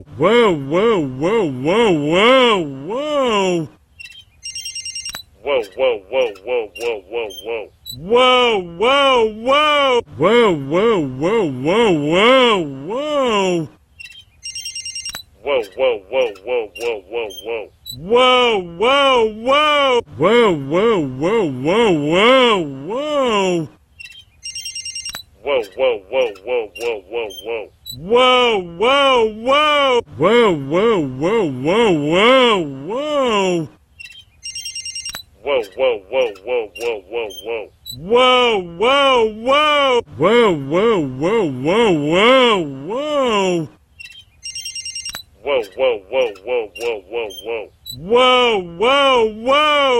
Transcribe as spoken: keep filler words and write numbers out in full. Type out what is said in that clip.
Whoa, whoa, whoa, whoa, whoa, whoa. Whoa, whoa, whoa, whoa, whoa, whoa, whoa. Whoa, whoa, whoa. Whoa, whoa, whoa, whoa, whoa, whoa. Whoa, whoa, whoa, whoa, whoa, whoa, whoa. Whoa, whoa, whoa. Whoa, whoa, whoa, whoa, whoa, whoa. Whoa, whoa, whoa, whoa, whoa, whoa, whoa. Whoa, whoa, whoa. Whoa, whoa, whoa, whoa, whoa, whoa. Whoa, whoa, whoa, whoa, whoa, whoa, whoa. Whoa, whoa, whoa. Whoa, whoa, whoa, whoa, whoa, whoa. Whoa, whoa, whoa, whoa, whoa, whoa, whoa. Whoa, whoa, whoa.